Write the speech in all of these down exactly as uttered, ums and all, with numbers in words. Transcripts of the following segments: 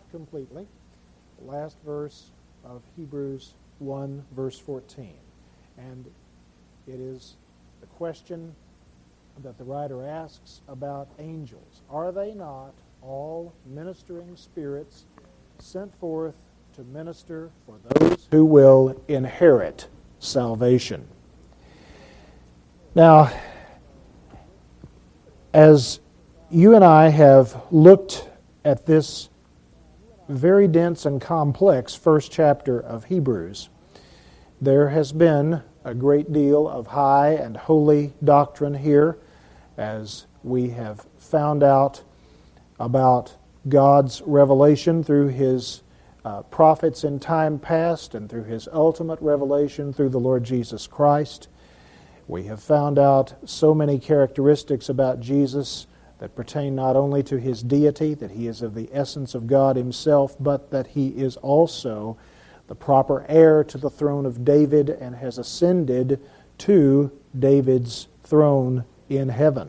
completely. The last verse of Hebrews one, verse fourteen. And it is the question that the writer asks about angels. Are they not all ministering spirits sent forth to minister for those who will inherit salvation? Now, as you and I have looked at this very dense and complex first chapter of Hebrews, there has been a great deal of high and holy doctrine here as we have found out about God's revelation through His uh, prophets in time past and through His ultimate revelation through the Lord Jesus Christ. We have found out so many characteristics about Jesus that pertain not only to His deity, that He is of the essence of God Himself, but that He is also the proper heir to the throne of David and has ascended to David's throne in heaven.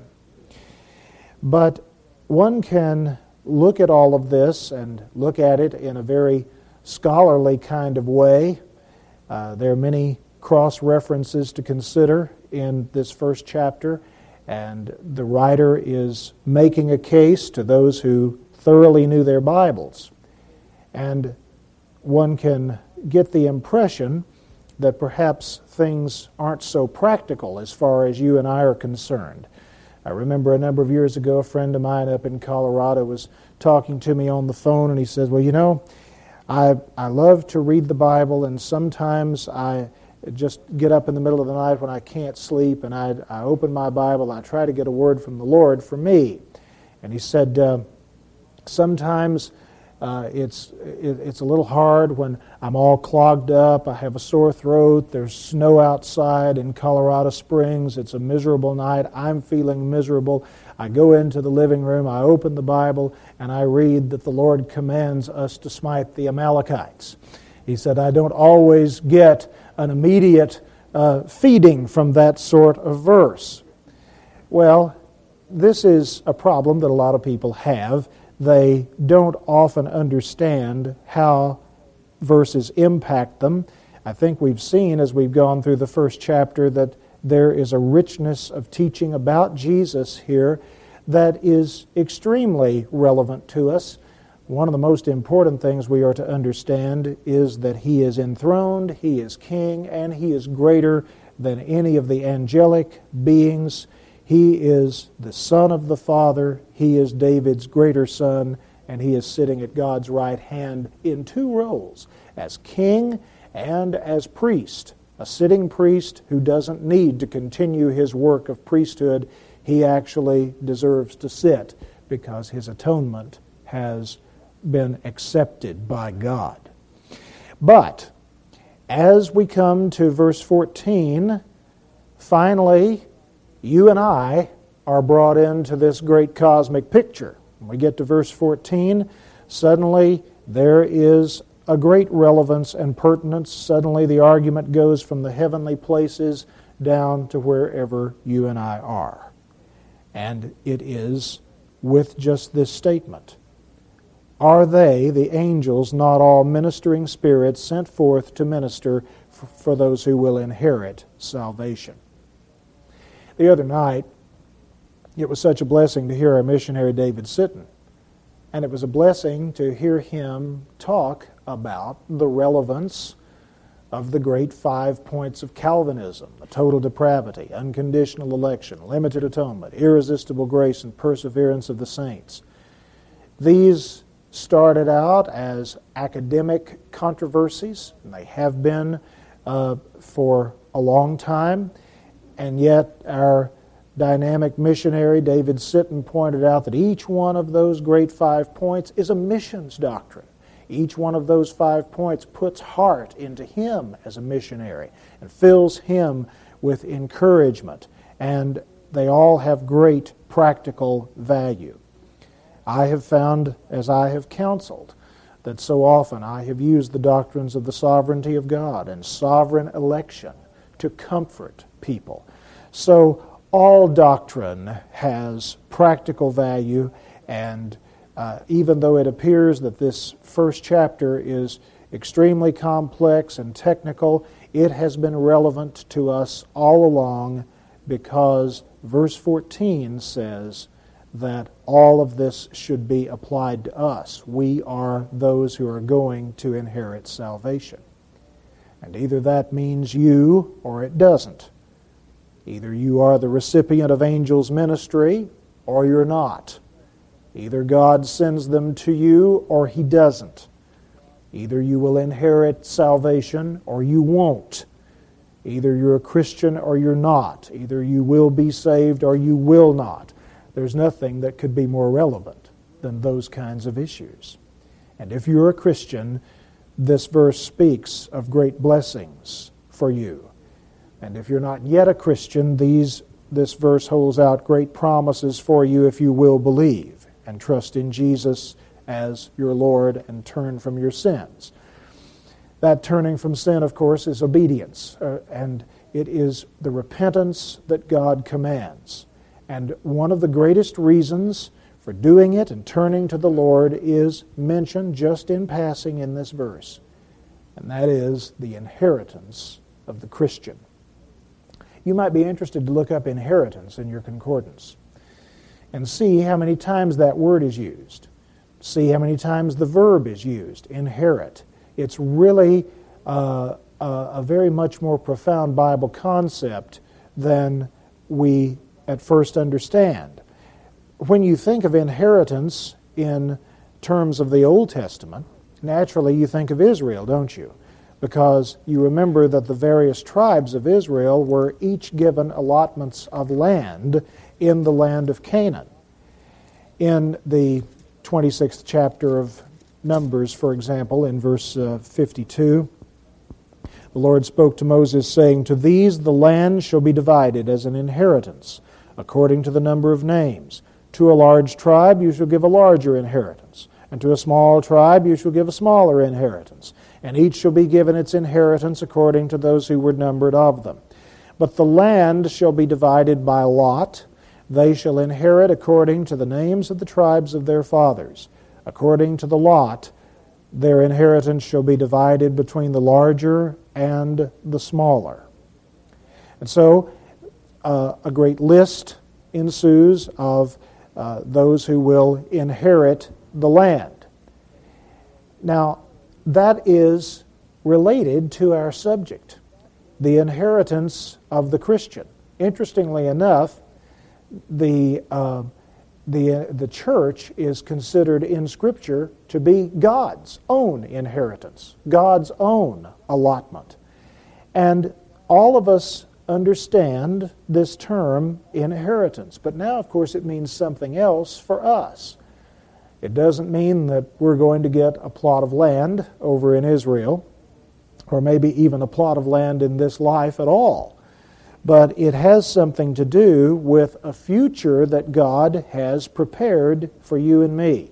But one can look at all of this and look at it in a very scholarly kind of way. Uh, there are many cross-references to consider in this first chapter, and the writer is making a case to those who thoroughly knew their Bibles. And one can get the impression that perhaps things aren't so practical as far as you and I are concerned. I remember a number of years ago, a friend of mine up in Colorado was talking to me on the phone, and he says, well, you know, I I love to read the Bible, and sometimes I just get up in the middle of the night when I can't sleep, and I, I open my Bible, and I try to get a word from the Lord for me. And he said, uh, sometimes uh, it's it, it's a little hard when I'm all clogged up, I have a sore throat, there's snow outside in Colorado Springs, it's a miserable night, I'm feeling miserable. I go into the living room, I open the Bible, and I read that the Lord commands us to smite the Amalekites. He said, I don't always get an immediate uh, feeding from that sort of verse. Well, this is a problem that a lot of people have. They don't often understand how verses impact them. I think we've seen as we've gone through the first chapter that there is a richness of teaching about Jesus here that is extremely relevant to us. One of the most important things we are to understand is that He is enthroned, He is King, and He is greater than any of the angelic beings. He is the Son of the Father, He is David's greater son, and He is sitting at God's right hand in two roles, as King and as priest. A sitting priest who doesn't need to continue his work of priesthood. He actually deserves to sit because His atonement has been accepted by God. But as we come to verse fourteen, finally, you and I are brought into this great cosmic picture. When we get to verse fourteen, suddenly there is a great relevance and pertinence. Suddenly the argument goes from the heavenly places down to wherever you and I are. And it is with just this statement. Are they, the angels, not all ministering spirits sent forth to minister f- for those who will inherit salvation? The other night, it was such a blessing to hear our missionary David Sitton. And it was a blessing to hear him talk about the relevance of the great five points of Calvinism: the total depravity, unconditional election, limited atonement, irresistible grace, and perseverance of the saints. These started out as academic controversies, and they have been uh, for a long time, and yet our dynamic missionary David Sitton pointed out that each one of those great five points is a missions doctrine. Each one of those five points puts heart into him as a missionary and fills him with encouragement, and they all have great practical value. I have found, as I have counseled, that so often I have used the doctrines of the sovereignty of God and sovereign election to comfort people. So all doctrine has practical value, and uh, even though it appears that this first chapter is extremely complex and technical, it has been relevant to us all along, because verse fourteen says that all of this should be applied to us. We are those who are going to inherit salvation. And either that means you or it doesn't. Either you are the recipient of angels' ministry or you're not. Either God sends them to you or He doesn't. Either you will inherit salvation or you won't. Either you're a Christian or you're not. Either you will be saved or you will not. There's nothing that could be more relevant than those kinds of issues. And if you're a Christian, this verse speaks of great blessings for you. And if you're not yet a Christian, these this verse holds out great promises for you if you will believe and trust in Jesus as your Lord and turn from your sins. That turning from sin, of course, is obedience, uh, and it is the repentance that God commands. And one of the greatest reasons for doing it and turning to the Lord is mentioned just in passing in this verse, and that is the inheritance of the Christian. You might be interested to look up inheritance in your concordance and see how many times that word is used. See how many times the verb is used, inherit. It's really uh, a, a very much more profound Bible concept than we at first understand. When you think of inheritance in terms of the Old Testament, naturally you think of Israel, don't you? Because you remember that the various tribes of Israel were each given allotments of land in the land of Canaan. In the twenty-sixth chapter of Numbers, for example, in verse uh, fifty-two, the Lord spoke to Moses, saying, "To these the land shall be divided as an inheritance, according to the number of names. To a large tribe you shall give a larger inheritance, and to a small tribe you shall give a smaller inheritance. And each shall be given its inheritance according to those who were numbered of them. But the land shall be divided by lot. They shall inherit according to the names of the tribes of their fathers. According to the lot, their inheritance shall be divided between the larger and the smaller." And so uh, a great list ensues of uh, those who will inherit the land. Now, that is related to our subject, the inheritance of the Christian. Interestingly enough, the uh, the uh, the church is considered in Scripture to be God's own inheritance, God's own allotment. And all of us understand this term inheritance, but now, of course, it means something else for us. It doesn't mean that we're going to get a plot of land over in Israel, or maybe even a plot of land in this life at all. But it has something to do with a future that God has prepared for you and me.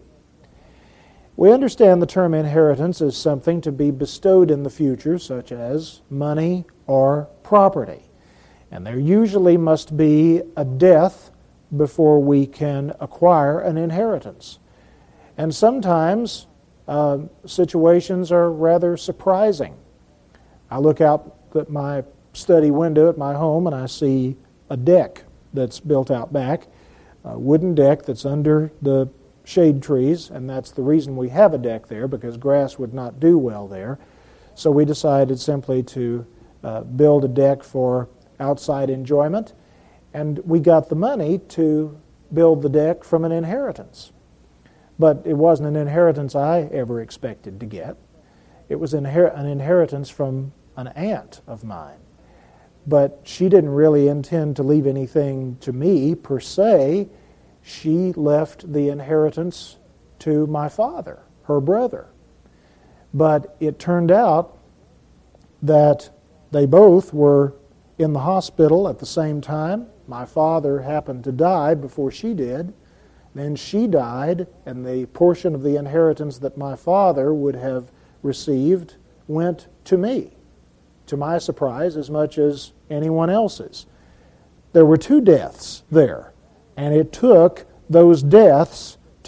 We understand the term inheritance as something to be bestowed in the future, such as money or property. And there usually must be a death before we can acquire an inheritance. And sometimes uh, situations are rather surprising. I look out at my study window at my home and I see a deck that's built out back, a wooden deck that's under the shade trees, and that's the reason we have a deck there, because grass would not do well there. So we decided simply to uh, build a deck for outside enjoyment, and we got the money to build the deck from an inheritance. But it wasn't an inheritance I ever expected to get. It was inher- an inheritance from an aunt of mine. But she didn't really intend to leave anything to me per se. She left the inheritance to my father, her brother. But it turned out that they both were in the hospital at the same time. My father happened to die before she did. Then she died, and the portion of the inheritance that my father would have received went to me, to my surprise, as much as anyone else's. There were two deaths there, and it took those deaths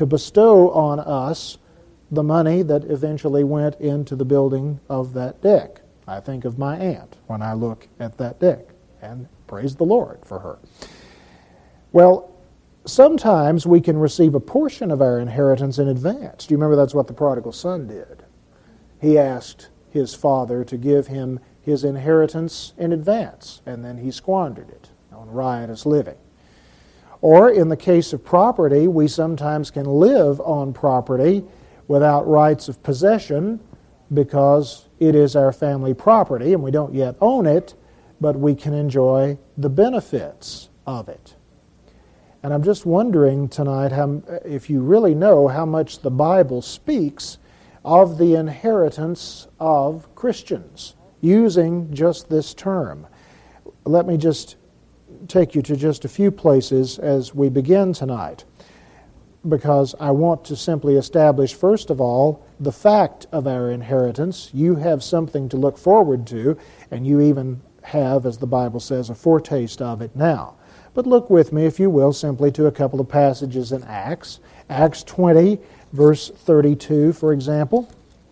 to bestow on us the money that eventually went into the building of that deck. I think of my aunt when I look at that deck, and praise the Lord for her. Well, sometimes we can receive a portion of our inheritance in advance. Do you remember that's what the prodigal son did? He asked his father to give him his inheritance in advance, and then he squandered it on riotous living. Or in the case of property, we sometimes can live on property without rights of possession because it is our family property and we don't yet own it, but we can enjoy the benefits of it. And I'm just wondering tonight how, if you really know how much the Bible speaks of the inheritance of Christians, using just this term. Let me just take you to just a few places as we begin tonight, because I want to simply establish, first of all, the fact of our inheritance. You have something to look forward to, and you even have, as the Bible says, a foretaste of it now. But look with me, if you will, simply to a couple of passages in Acts. Acts twenty, verse thirty-two, for example.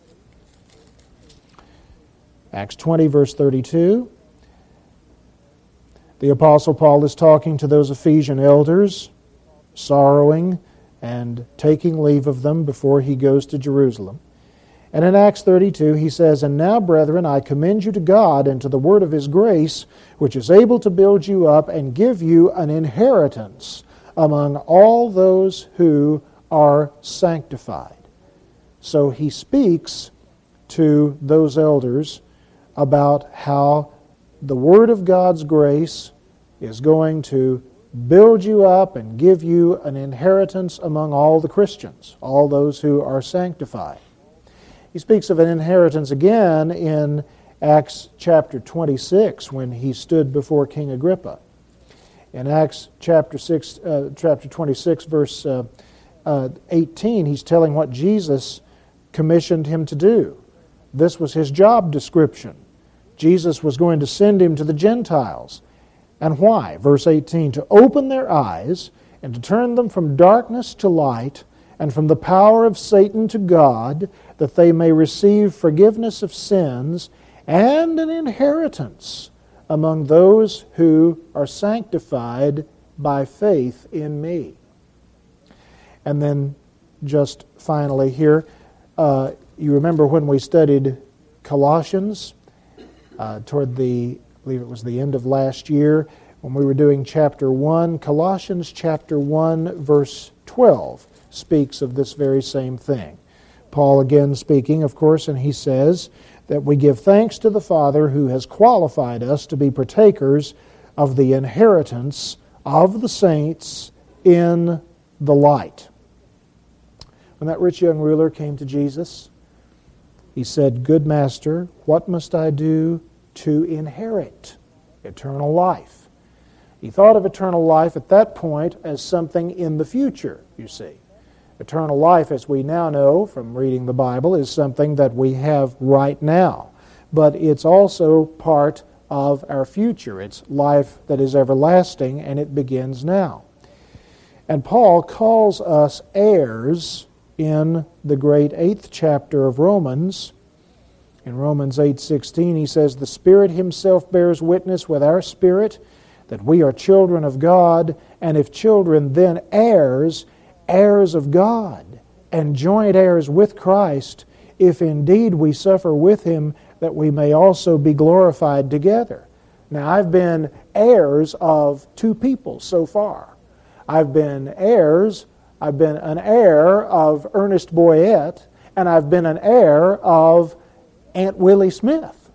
Acts twenty, verse thirty-two. The Apostle Paul is talking to those Ephesian elders, sorrowing and taking leave of them before he goes to Jerusalem. And in Acts thirty-two, he says, "And now, brethren, I commend you to God and to the word of His grace, which is able to build you up and give you an inheritance among all those who are sanctified." So he speaks to those elders about how the word of God's grace is going to build you up and give you an inheritance among all the Christians, all those who are sanctified. He speaks of an inheritance again in Acts chapter twenty-six when he stood before King Agrippa. In Acts chapter six, uh, chapter twenty-six, verse uh, uh, eighteen, he's telling what Jesus commissioned him to do. This was his job description. Jesus was going to send him to the Gentiles. And why? Verse eighteen, "To open their eyes and to turn them from darkness to light and from the power of Satan to God, that they may receive forgiveness of sins and an inheritance among those who are sanctified by faith in me." And then just finally here, uh, you remember when we studied Colossians uh, toward the, I believe it was the end of last year, when we were doing chapter one, Colossians chapter one, verse twelve speaks of this very same thing. Paul again speaking, of course, and he says that we give thanks to the Father who has qualified us to be partakers of the inheritance of the saints in the light. When that rich young ruler came to Jesus, he said, "Good master, what must I do to inherit eternal life?" He thought of eternal life at that point as something in the future, you see. Eternal life, as we now know from reading the Bible, is something that we have right now. But it's also part of our future. It's life that is everlasting, and it begins now. And Paul calls us heirs in the great eighth chapter of Romans. In Romans eight sixteen, he says, "The Spirit Himself bears witness with our spirit that we are children of God, and if children, then heirs, heirs of God, and joint heirs with Christ, if indeed we suffer with Him, that we may also be glorified together." Now, I've been heirs of two people so far. I've been heirs, I've been an heir of Ernest Boyette, and I've been an heir of Aunt Willie Smith.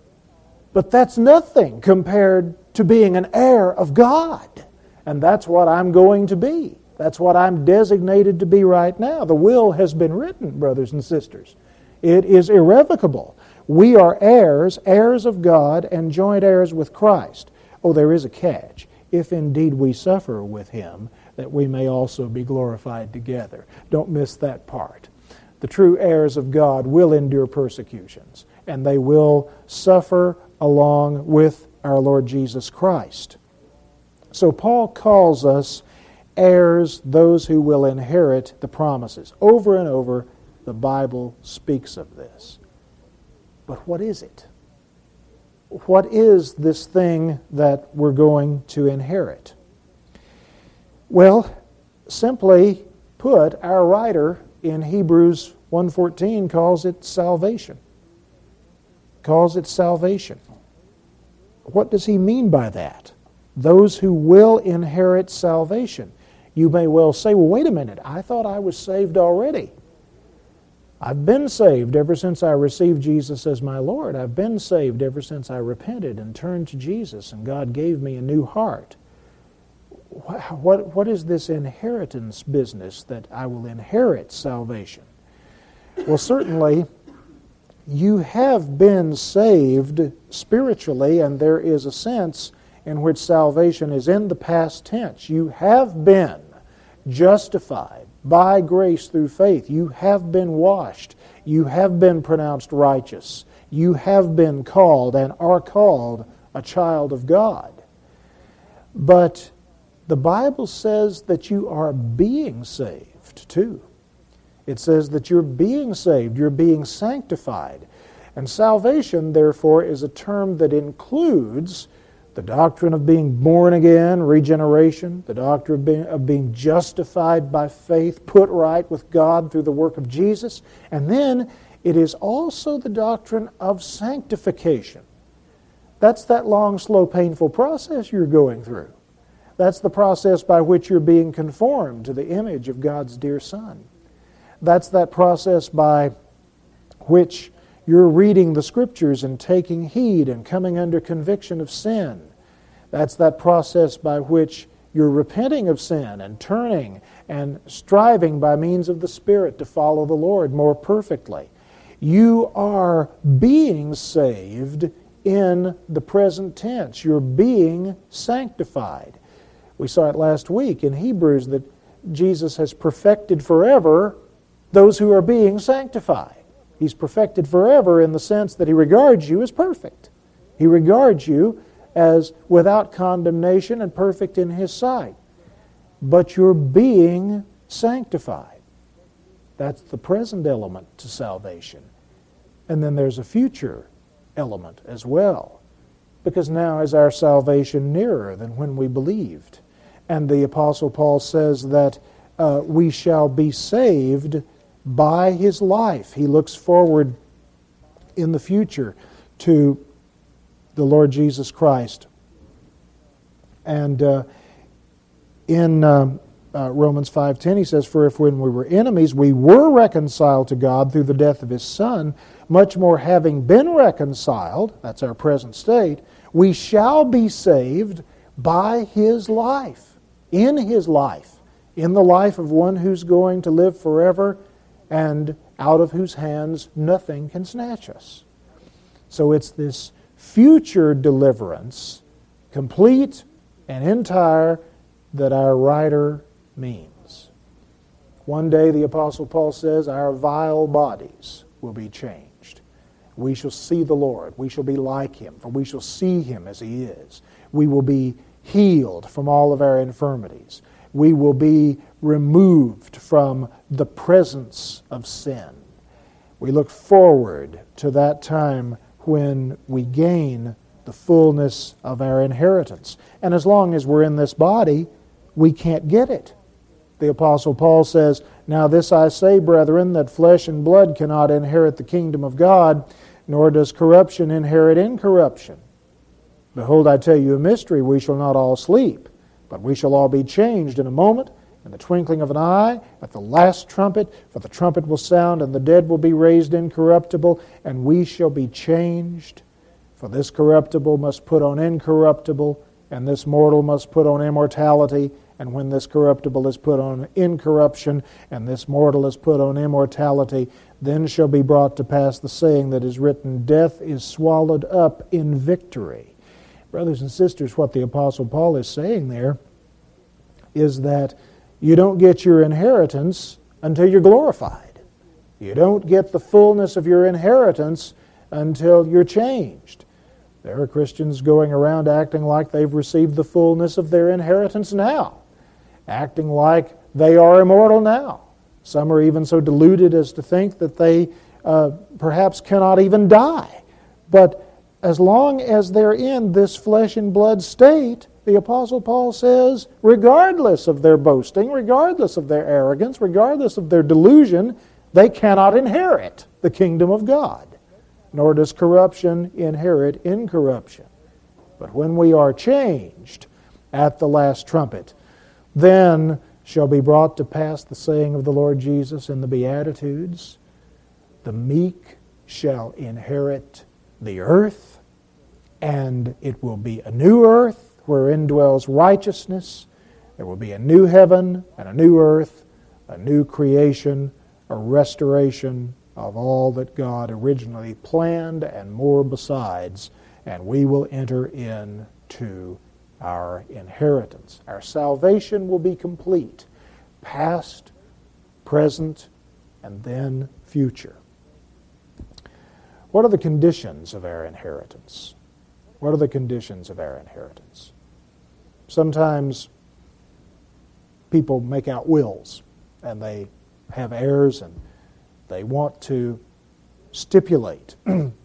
But that's nothing compared to being an heir of God. And that's what I'm going to be. That's what I'm designated to be right now. The will has been written, brothers and sisters. It is irrevocable. We are heirs, heirs of God, and joint heirs with Christ. Oh, there is a catch. If indeed we suffer with Him, that we may also be glorified together. Don't miss that part. The true heirs of God will endure persecutions, and they will suffer along with our Lord Jesus Christ. So Paul calls us heirs, those who will inherit the promises. Over and over, the Bible speaks of this. But what is it? What is this thing that we're going to inherit? Well, simply put, our writer in Hebrews one fourteen calls it salvation. Calls it salvation. What does he mean by that? Those who will inherit salvation. You may well say, well, wait a minute, I thought I was saved already. I've been saved ever since I received Jesus as my Lord. I've been saved ever since I repented and turned to Jesus, and God gave me a new heart. What, what, what is this inheritance business that I will inherit salvation? Well, certainly, you have been saved spiritually, and there is a sense in which salvation is in the past tense. You have been justified by grace through faith. You have been washed. You have been pronounced righteous. You have been called and are called a child of God. But the Bible says that you are being saved too. It says that you're being saved, you're being sanctified. And salvation, therefore, is a term that includes the doctrine of being born again, regeneration, the doctrine of being, of being justified by faith, put right with God through the work of Jesus. And then it is also the doctrine of sanctification. That's that long, slow, painful process you're going through. That's the process by which you're being conformed to the image of God's dear Son. That's that process by which you're reading the Scriptures and taking heed and coming under conviction of sin. That's that process by which you're repenting of sin and turning and striving by means of the Spirit to follow the Lord more perfectly. You are being saved in the present tense. You're being sanctified. We saw it last week in Hebrews that Jesus has perfected forever those who are being sanctified. He's perfected forever in the sense that He regards you as perfect. He regards you as without condemnation and perfect in His sight. But you're being sanctified. That's the present element to salvation. And then there's a future element as well. Because now is our salvation nearer than when we believed. And the Apostle Paul says that uh, we shall be saved by His life. He looks forward in the future to the Lord Jesus Christ. And uh, in uh, uh, Romans five ten he says, for if when we were enemies we were reconciled to God through the death of His Son, much more having been reconciled, that's our present state, we shall be saved by His life. In His life. In the life of one who's going to live forever and out of whose hands nothing can snatch us. So it's this future deliverance, complete and entire, that our writer means. One day, the Apostle Paul says, our vile bodies will be changed. We shall see the Lord. We shall be like Him, for we shall see Him as He is. We will be healed from all of our infirmities. We will be removed from the presence of sin. We look forward to that time when we gain the fullness of our inheritance. And as long as we're in this body, we can't get it. The Apostle Paul says, now this I say, brethren, that flesh and blood cannot inherit the kingdom of God, nor does corruption inherit incorruption. Behold, I tell you a mystery, we shall not all sleep, but we shall all be changed in a moment, in the twinkling of an eye, at the last trumpet, for the trumpet will sound, and the dead will be raised incorruptible, and we shall be changed. For this corruptible must put on incorruptible, and this mortal must put on immortality. And when this corruptible is put on incorruption, and this mortal is put on immortality, then shall be brought to pass the saying that is written, death is swallowed up in victory. Brothers and sisters, what the Apostle Paul is saying there is that you don't get your inheritance until you're glorified. You don't get the fullness of your inheritance until you're changed. There are Christians going around acting like they've received the fullness of their inheritance now. acting like they are immortal now. Some are even so deluded as to think that they uh, perhaps cannot even die. But as long as they're in this flesh and blood state, the Apostle Paul says, regardless of their boasting, regardless of their arrogance, regardless of their delusion, they cannot inherit the kingdom of God, nor does corruption inherit incorruption. But when we are changed at the last trumpet, then shall be brought to pass the saying of the Lord Jesus in the Beatitudes, the meek shall inherit the earth, and it will be a new earth wherein dwells righteousness. There will be a new heaven and a new earth, a new creation, a restoration of all that God originally planned and more besides, and we will enter into our inheritance. Our salvation will be complete, past, present, and then future. What are the conditions of our inheritance? What are the conditions of our inheritance? Sometimes people make out wills, and they have heirs, and they want to stipulate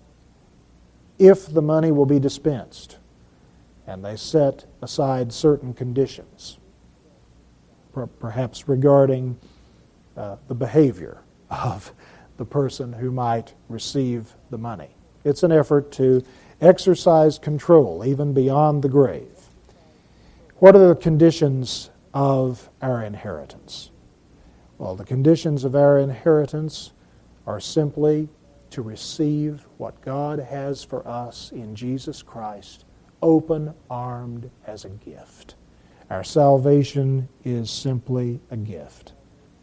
if the money will be dispensed, and they set aside certain conditions, per- perhaps regarding uh, the behavior of the person who might receive the money. It's an effort to exercise control even beyond the grave. What are the conditions of our inheritance? Well, the conditions of our inheritance are simply to receive what God has for us in Jesus Christ, open-armed as a gift. Our salvation is simply a gift.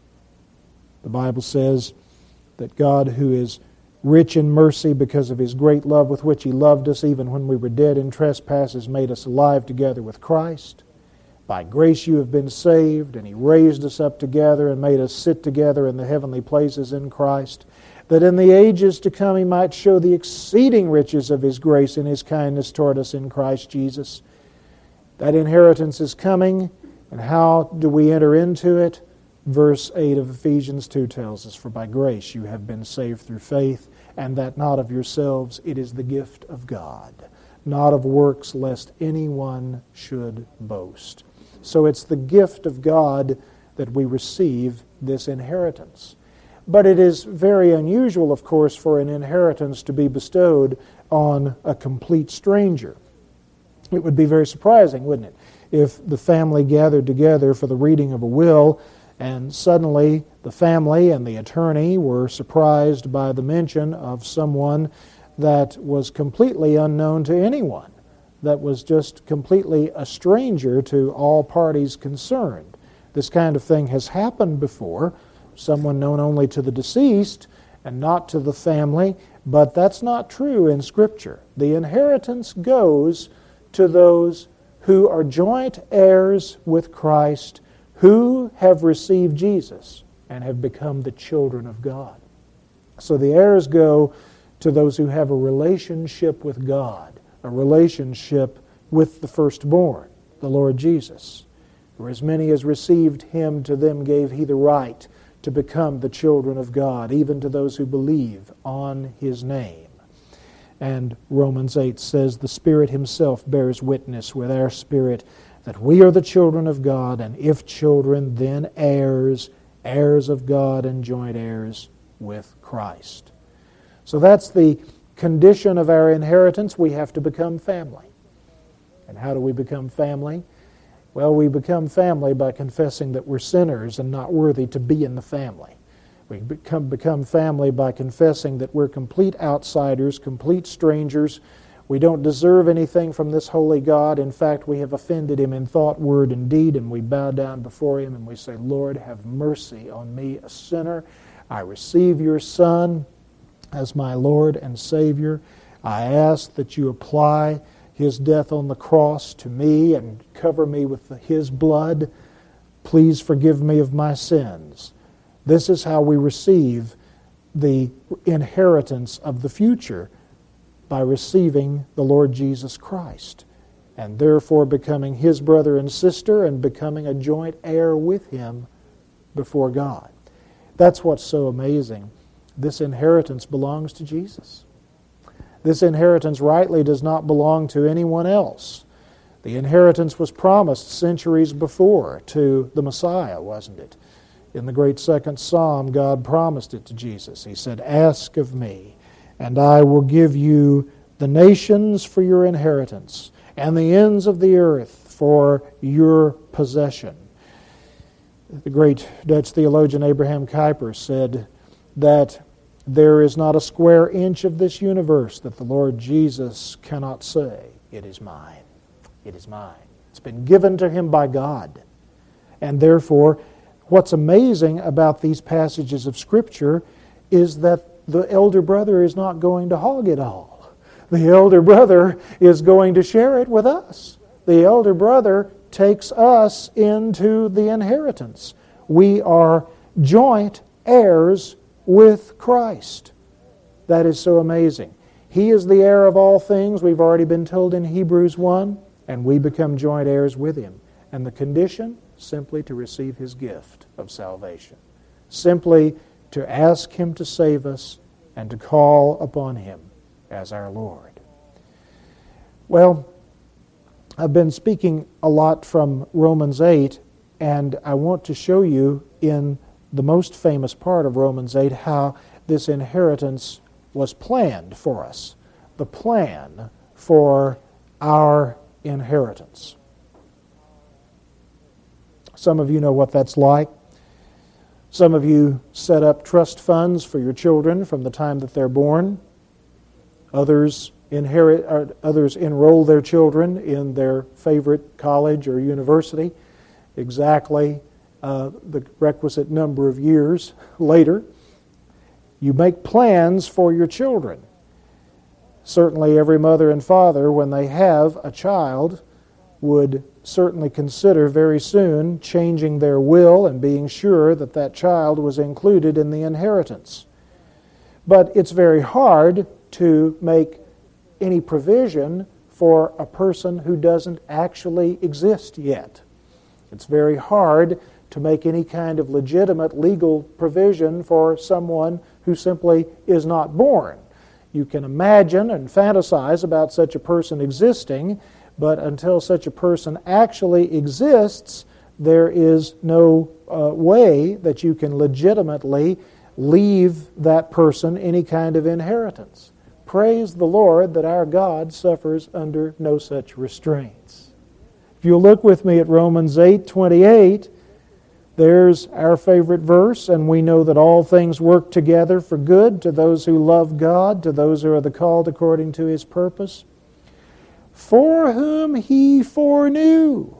The Bible says that God, who is rich in mercy because of His great love with which He loved us, even when we were dead in trespasses, made us alive together with Christ. By grace you have been saved, and He raised us up together and made us sit together in the heavenly places in Christ, that in the ages to come He might show the exceeding riches of His grace and His kindness toward us in Christ Jesus. That inheritance is coming, and how do we enter into it? Verse eight of Ephesians two tells us, "For by grace you have been saved through faith, and that not of yourselves, it is the gift of God, not of works, lest anyone should boast." So it's the gift of God that we receive this inheritance. But it is very unusual, of course, for an inheritance to be bestowed on a complete stranger. It would be very surprising, wouldn't it, if the family gathered together for the reading of a will, and suddenly the family and the attorney were surprised by the mention of someone that was completely unknown to anyone, that was just completely a stranger to all parties concerned. This kind of thing has happened before, someone known only to the deceased and not to the family, but that's not true in Scripture. The inheritance goes to those who are joint heirs with Christ, who have received Jesus and have become the children of God. So the heirs go to those who have a relationship with God, a relationship with the firstborn, the Lord Jesus. For as many as received Him, to them gave He the right to become the children of God, even to those who believe on His name. And Romans eight says, "The Spirit Himself bears witness with our spirit that we are the children of God, and if children, then heirs, heirs of God and joint heirs with Christ." So that's the condition of our inheritance. We have to become family. And how do we become family? Well, we become family by confessing that we're sinners and not worthy to be in the family. We become, become family by confessing that we're complete outsiders, complete strangers. We don't deserve anything from this holy God. In fact, we have offended Him in thought, word, and deed, and we bow down before Him and we say, "Lord, have mercy on me, a sinner. I receive Your Son as my Lord and Savior. I ask that You apply His death on the cross to me and cover me with His blood. Please forgive me of my sins." This is how we receive the inheritance of the future, by receiving the Lord Jesus Christ and therefore becoming his brother and sister and becoming a joint heir with him before God. That's what's so amazing. This inheritance belongs to Jesus. This inheritance rightly does not belong to anyone else. The inheritance was promised centuries before to the Messiah, wasn't it? In the great second psalm, God promised it to Jesus. He said, "Ask of me, and I will give you the nations for your inheritance, and the ends of the earth for your possession." The great Dutch theologian Abraham Kuyper said that there is not a square inch of this universe that the Lord Jesus cannot say, "It is mine. It is mine." It's been given to him by God. And therefore, what's amazing about these passages of Scripture is that the elder brother is not going to hog it all. The elder brother is going to share it with us. The elder brother takes us into the inheritance. We are joint heirs with Christ. That is so amazing. He is the heir of all things, we've already been told in Hebrews one, and we become joint heirs with him. And the condition, simply to receive his gift of salvation. Simply to ask him to save us and to call upon him as our Lord. Well, I've been speaking a lot from Romans eight, and I want to show you in the most famous part of Romans eight how this inheritance was planned for us. The plan for our inheritance. Some of you know what that's like. Some of you set up trust funds for your children from the time that they're born. Others inherit, or others enroll their children in their favorite college or university exactly uh, the requisite number of years later. You make plans for your children. Certainly every mother and father, when they have a child, would certainly consider very soon changing their will and being sure that that child was included in the inheritance. But it's very hard to make any provision for a person who doesn't actually exist yet. It's very hard to make any kind of legitimate legal provision for someone who simply is not born. You can imagine and fantasize about such a person existing, but until such a person actually exists, there is no uh, way that you can legitimately leave that person any kind of inheritance. Praise the Lord that our God suffers under no such restraints. If you look with me at Romans eight twenty-eight, there's our favorite verse, and we know that all things work together for good to those who love God, to those who are the called according to His purpose. For whom He foreknew.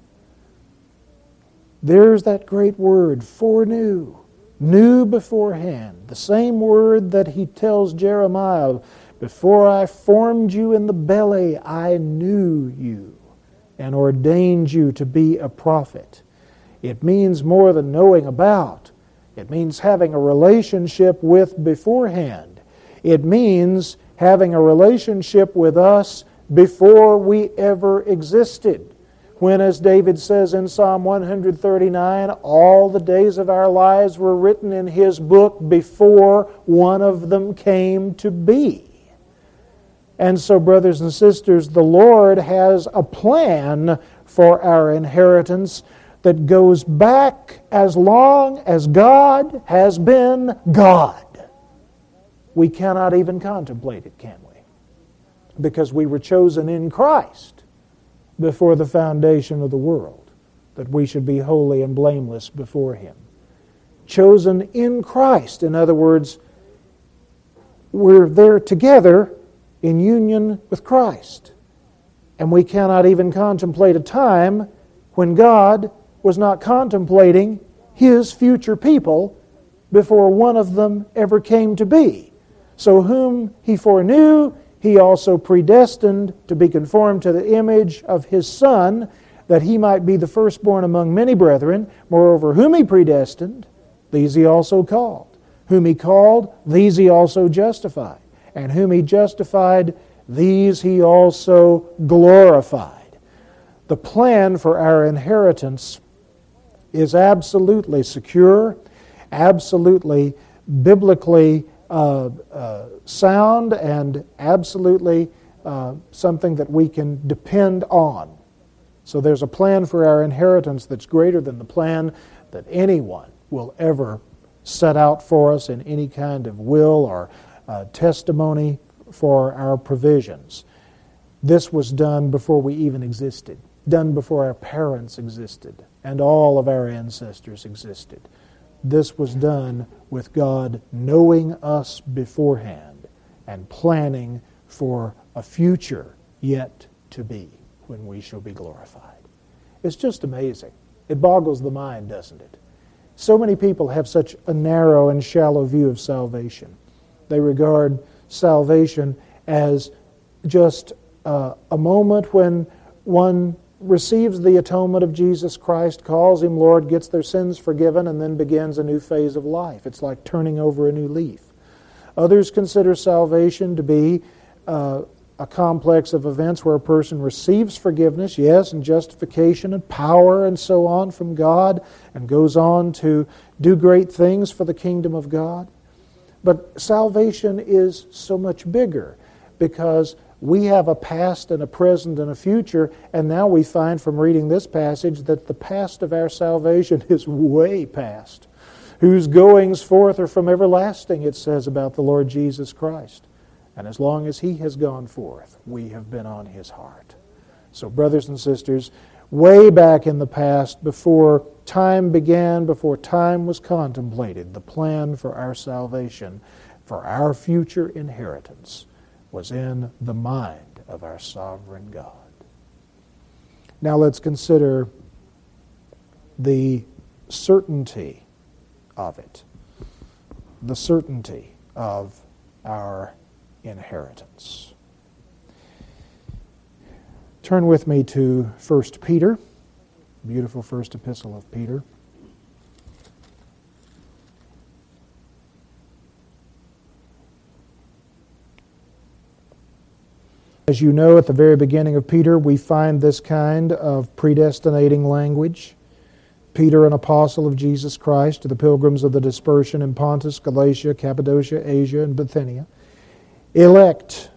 There's that great word, foreknew. Knew beforehand. The same word that He tells Jeremiah, before I formed you in the belly, I knew you and ordained you to be a prophet. It means more than knowing about. It means having a relationship with beforehand. It means having a relationship with us before we ever existed. When, as David says in Psalm one thirty-nine, all the days of our lives were written in His book before one of them came to be. And so, brothers and sisters, the Lord has a plan for our inheritance that goes back as long as God has been God. We cannot even contemplate it, can we? Because we were chosen in Christ before the foundation of the world, that we should be holy and blameless before Him. Chosen in Christ. In other words, we're there together in union with Christ. And we cannot even contemplate a time when God was not contemplating His future people before one of them ever came to be. So whom He foreknew, He also predestined to be conformed to the image of His Son, that He might be the firstborn among many brethren. Moreover, whom He predestined, these He also called. Whom He called, these He also justified. And whom He justified, these He also glorified. The plan for our inheritance is absolutely secure, absolutely biblically uh, uh, sound, and absolutely uh, something that we can depend on. So there's a plan for our inheritance that's greater than the plan that anyone will ever set out for us in any kind of will or uh, testimony for our provisions. This was done before we even existed, done before our parents existed, and all of our ancestors existed. This was done with God knowing us beforehand and planning for a future yet to be when we shall be glorified. It's just amazing. It boggles the mind, doesn't it? So many people have such a narrow and shallow view of salvation. They regard salvation as just uh, a moment when one receives the atonement of Jesus Christ, calls Him Lord, gets their sins forgiven, and then begins a new phase of life. It's like turning over a new leaf. Others consider salvation to be uh, a complex of events where a person receives forgiveness, yes, and justification and power and so on from God, and goes on to do great things for the kingdom of God. But salvation is so much bigger because we have a past and a present and a future, and now we find from reading this passage that the past of our salvation is way past. Whose goings forth are from everlasting, it says about the Lord Jesus Christ. And as long as He has gone forth, we have been on His heart. So brothers and sisters, way back in the past, before time began, before time was contemplated, the plan for our salvation, for our future inheritance, was in the mind of our sovereign God. Now let's consider the certainty of it. The certainty of our inheritance. Turn with me to First Peter, beautiful first epistle of Peter. As you know, at the very beginning of Peter, we find this kind of predestinating language. Peter, an apostle of Jesus Christ, to the pilgrims of the dispersion in Pontus, Galatia, Cappadocia, Asia, and Bithynia. Elect,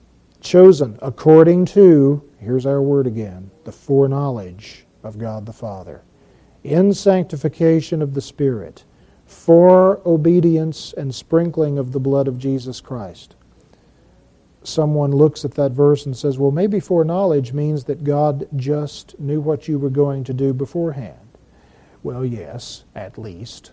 chosen according to, here's our word again, the foreknowledge of God the Father, in sanctification of the Spirit, for obedience and sprinkling of the blood of Jesus Christ. Someone looks at that verse and says, well, maybe foreknowledge means that God just knew what you were going to do beforehand. Well, yes, at least.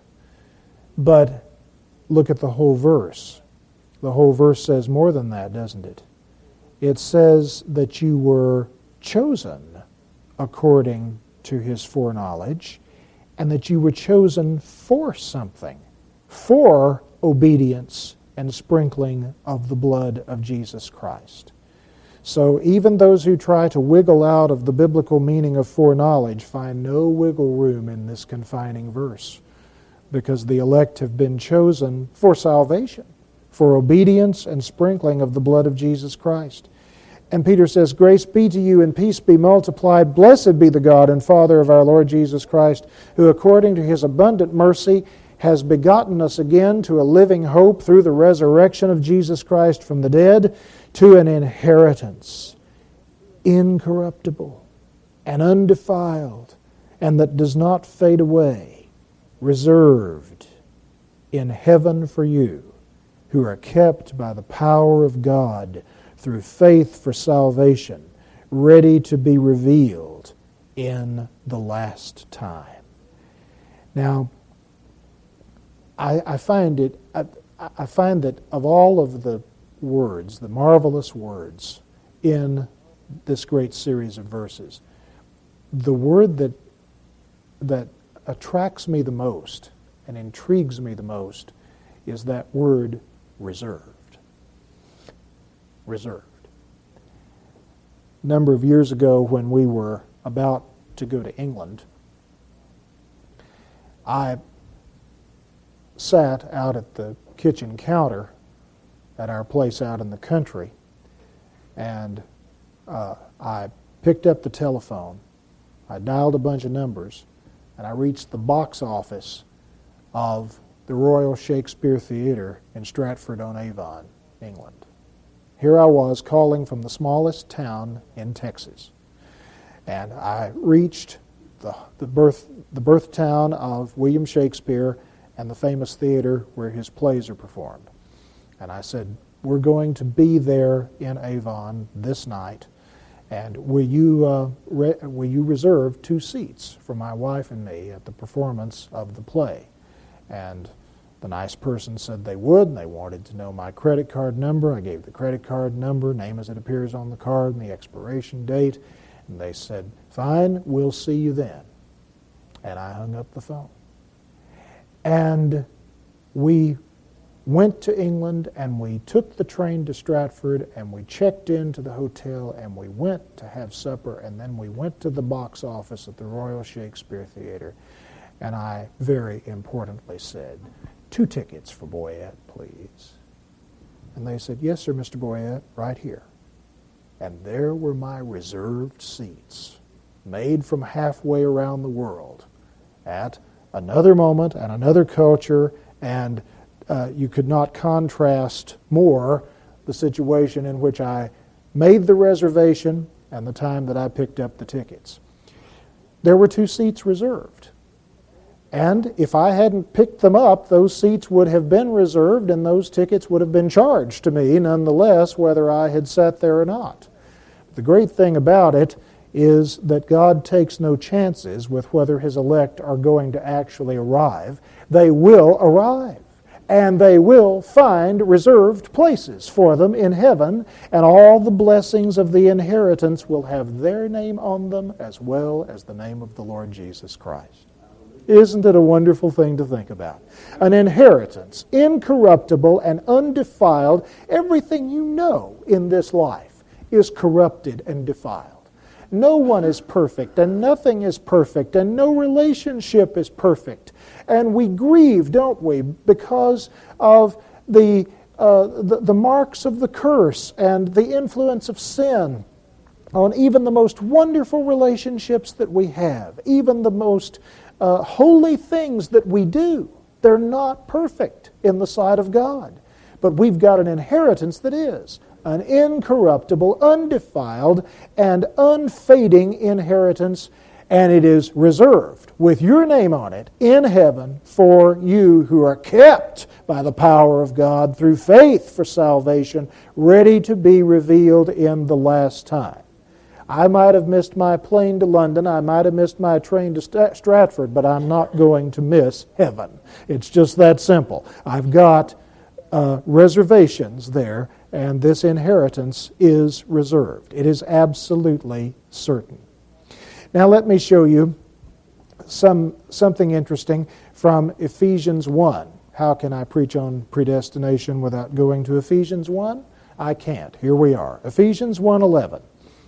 But look at the whole verse. The whole verse says more than that, doesn't it? It says that you were chosen according to His foreknowledge, and that you were chosen for something, for obedience and sprinkling of the blood of Jesus Christ. So even those who try to wiggle out of the biblical meaning of foreknowledge find no wiggle room in this confining verse, because the elect have been chosen for salvation, for obedience and sprinkling of the blood of Jesus Christ. And Peter says, grace be to you and peace be multiplied. Blessed be the God and Father of our Lord Jesus Christ, who according to His abundant mercy has begotten us again to a living hope through the resurrection of Jesus Christ from the dead, to an inheritance incorruptible and undefiled, and that does not fade away, reserved in heaven for you, who are kept by the power of God through faith for salvation, ready to be revealed in the last time. Now, I, I find it. I, I find that of all of the words, the marvelous words in this great series of verses, the word that that attracts me the most and intrigues me the most is that word reserved. Reserved. A number of years ago, when we were about to go to England, I sat out at the kitchen counter at our place out in the country, and uh, I picked up the telephone I dialed a bunch of numbers, and I reached the box office of the Royal Shakespeare Theatre in Stratford-on-Avon, England. Here I was calling from the smallest town in Texas, and I reached the, the birth the birth town of William Shakespeare and the famous theater where his plays are performed. And I said, we're going to be there in Avon this night, and will you uh, re- will you reserve two seats for my wife and me at the performance of the play? And the nice person said they would, and they wanted to know my credit card number. I gave the credit card number, name as it appears on the card, and the expiration date. And they said, fine, we'll see you then. And I hung up the phone. And we went to England, and we took the train to Stratford, and we checked into the hotel, and we went to have supper, and then we went to the box office at the Royal Shakespeare Theatre. And I very importantly said, two tickets for Boyette, please. And they said, yes, sir, Mister Boyette, right here. And there were my reserved seats, made from halfway around the world, at another moment and another culture, and uh, you could not contrast more the situation in which I made the reservation and the time that I picked up the tickets. There were two seats reserved. And if I hadn't picked them up, those seats would have been reserved and those tickets would have been charged to me nonetheless, whether I had sat there or not. The great thing about it is that God takes no chances with whether His elect are going to actually arrive. They will arrive, and they will find reserved places for them in heaven, and all the blessings of the inheritance will have their name on them as well as the name of the Lord Jesus Christ. Isn't it a wonderful thing to think about? An inheritance, incorruptible and undefiled. Everything you know in this life is corrupted and defiled. No one is perfect, and nothing is perfect, and no relationship is perfect. And we grieve, don't we, because of the, uh, the, the marks of the curse and the influence of sin on even the most wonderful relationships that we have, even the most uh, holy things that we do. They're not perfect in the sight of God. But we've got an inheritance that is an incorruptible, undefiled, and unfading inheritance, and it is reserved with your name on it in heaven for you who are kept by the power of God through faith for salvation, ready to be revealed in the last time. I might have missed my plane to London, I might have missed my train to St- Stratford, but I'm not going to miss heaven. It's just that simple. I've got uh, reservations there, and this inheritance is reserved. It is absolutely certain. Now let me show you some something interesting from Ephesians one. How can I preach on predestination without going to Ephesians one? I can't. Here we are. Ephesians one eleven.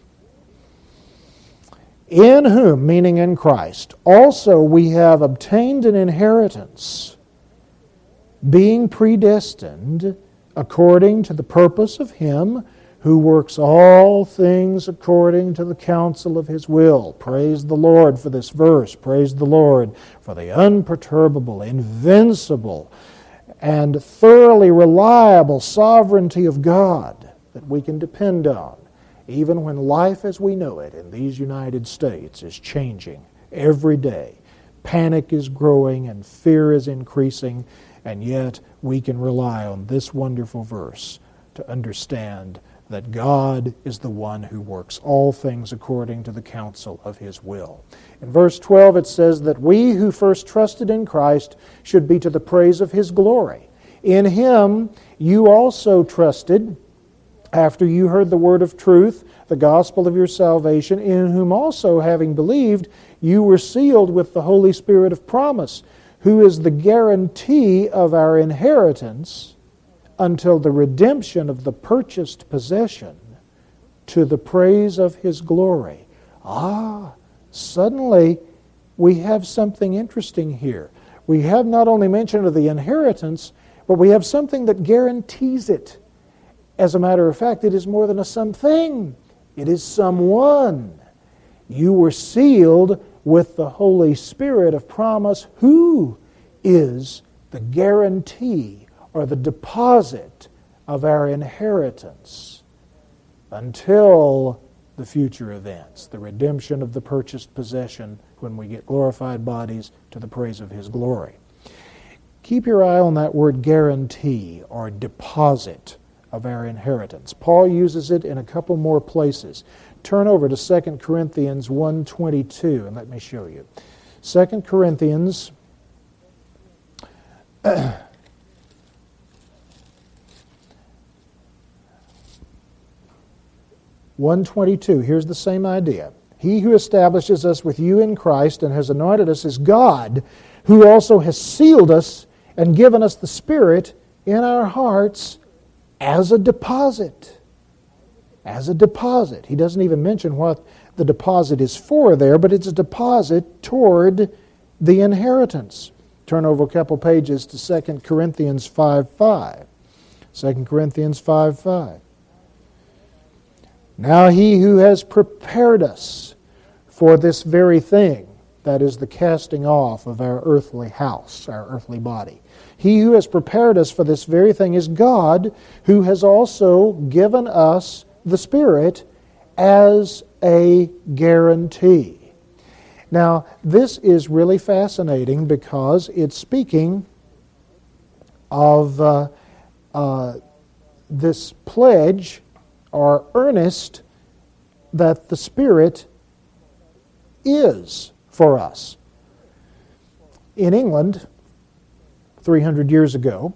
In whom, meaning in Christ, also we have obtained an inheritance, being predestined according to the purpose of Him who works all things according to the counsel of His will. Praise the Lord for this verse. Praise the Lord for the unperturbable, invincible, and thoroughly reliable sovereignty of God that we can depend on, even when life as we know it in these United States is changing every day. Panic is growing and fear is increasing, and yet we can rely on this wonderful verse to understand that God is the one who works all things according to the counsel of His will. In verse twelve it says that we who first trusted in Christ should be to the praise of His glory. In Him you also trusted, after you heard the word of truth, the gospel of your salvation, in whom also, having believed, you were sealed with the Holy Spirit of promise, who is the guarantee of our inheritance until the redemption of the purchased possession, to the praise of His glory. Ah, suddenly we have something interesting here. We have not only mention of the inheritance, but we have something that guarantees it. As a matter of fact, it is more than a something. It is someone. You were sealed with the Holy Spirit of promise, who is the guarantee or the deposit of our inheritance until the future events, the redemption of the purchased possession when we get glorified bodies to the praise of His glory. Keep your eye on that word guarantee or deposit of our inheritance. Paul uses it in a couple more places. Turn over to Second Corinthians one twenty-two and let me show you. Second Corinthians one twenty-two, here's the same idea. He who establishes us with you in Christ and has anointed us is God, who also has sealed us and given us the Spirit in our hearts as a deposit. As a deposit. He doesn't even mention what the deposit is for there, but it's a deposit toward the inheritance. Turn over a couple pages to Second Corinthians five five. Second Corinthians five five. Now He who has prepared us for this very thing, that is the casting off of our earthly house, our earthly body. He who has prepared us for this very thing is God, who has also given us the Spirit as a guarantee. Now, this is really fascinating because it's speaking of uh, uh, this pledge or earnest that the Spirit is for us. In England, three hundred years ago,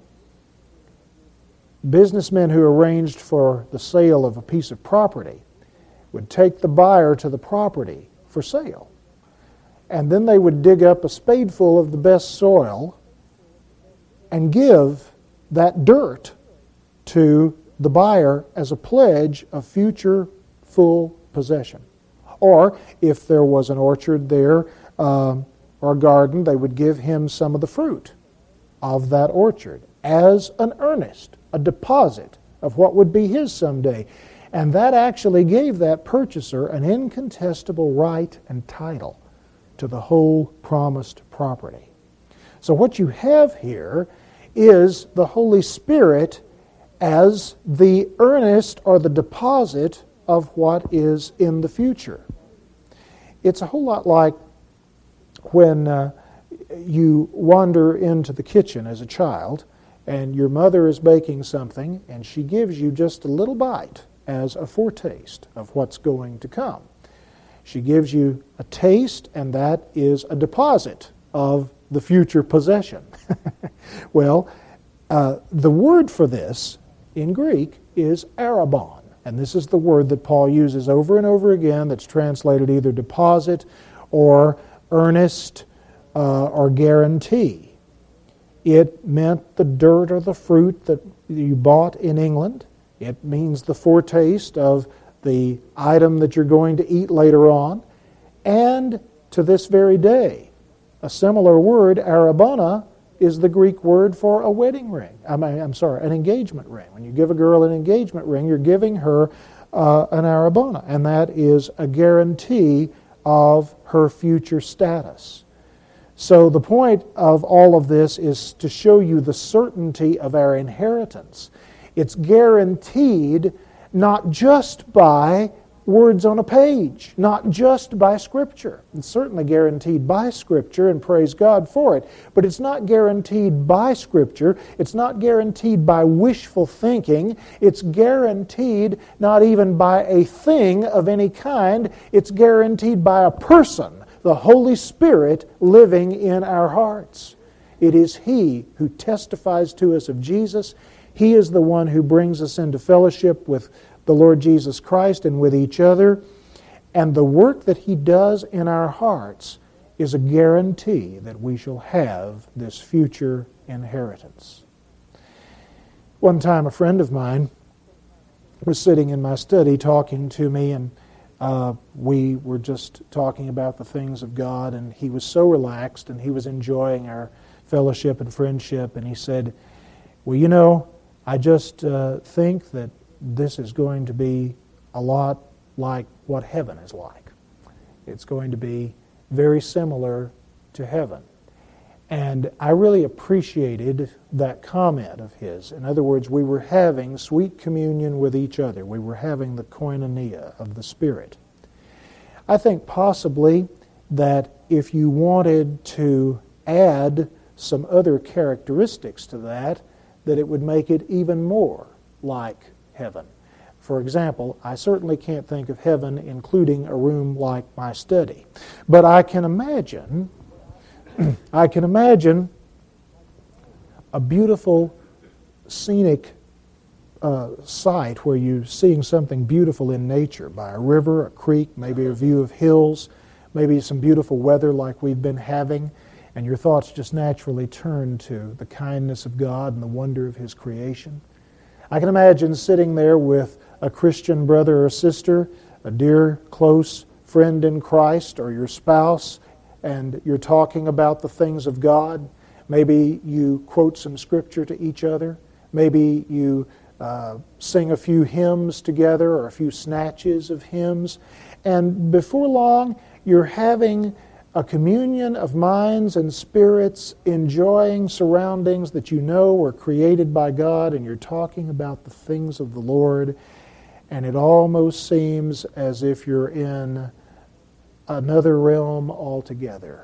businessmen who arranged for the sale of a piece of property would take the buyer to the property for sale. And then they would dig up a spadeful of the best soil and give that dirt to the buyer as a pledge of future full possession. Or if there was an orchard there um, or a garden, they would give him some of the fruit of that orchard as an earnest, a deposit of what would be his someday. And that actually gave that purchaser an incontestable right and title to the whole promised property. So what you have here is the Holy Spirit as the earnest or the deposit of what is in the future. It's a whole lot like when uh, you wander into the kitchen as a child and your mother is baking something and she gives you just a little bite as a foretaste of what's going to come. She gives you a taste, and that is a deposit of the future possession. Well, uh, the word for this in Greek is arabon, and this is the word that Paul uses over and over again that's translated either deposit or earnest uh, or guarantee. It meant the dirt or the fruit that you bought in England. It means the foretaste of the item that you're going to eat later on. And to this very day, a similar word, arabona, is the Greek word for a wedding ring. I mean, I'm sorry, an engagement ring. When you give a girl an engagement ring, you're giving her uh, an arabona, and that is a guarantee of her future status. So the point of all of this is to show you the certainty of our inheritance. It's guaranteed not just by words on a page, not just by Scripture. It's certainly guaranteed by Scripture, and praise God for it. But it's not guaranteed by Scripture. It's not guaranteed by wishful thinking. It's guaranteed not even by a thing of any kind. It's guaranteed by a person, the Holy Spirit living in our hearts. It is He who testifies to us of Jesus. He is the one who brings us into fellowship with the Lord Jesus Christ and with each other. And the work that He does in our hearts is a guarantee that we shall have this future inheritance. One time a friend of mine was sitting in my study talking to me, and uh, we were just talking about the things of God, and he was so relaxed and he was enjoying our fellowship and friendship, and he said, well, you know, I just uh, think that this is going to be a lot like what heaven is like. It's going to be very similar to heaven. And I really appreciated that comment of his. In other words, we were having sweet communion with each other. We were having the koinonia of the Spirit. I think possibly that if you wanted to add some other characteristics to that, that it would make it even more like heaven. For example, I certainly can't think of heaven including a room like my study. But I can imagine, I can imagine a beautiful scenic uh, site where you're seeing something beautiful in nature, by a river, a creek, maybe a view of hills, maybe some beautiful weather like we've been having, and your thoughts just naturally turn to the kindness of God and the wonder of His creation. I can imagine sitting there with a Christian brother or sister, a dear, close friend in Christ, or your spouse, and you're talking about the things of God. Maybe you quote some scripture to each other. Maybe you uh, sing a few hymns together or a few snatches of hymns. And before long, you're having a communion of minds and spirits, enjoying surroundings that you know were created by God, and you're talking about the things of the Lord, and it almost seems as if you're in another realm altogether.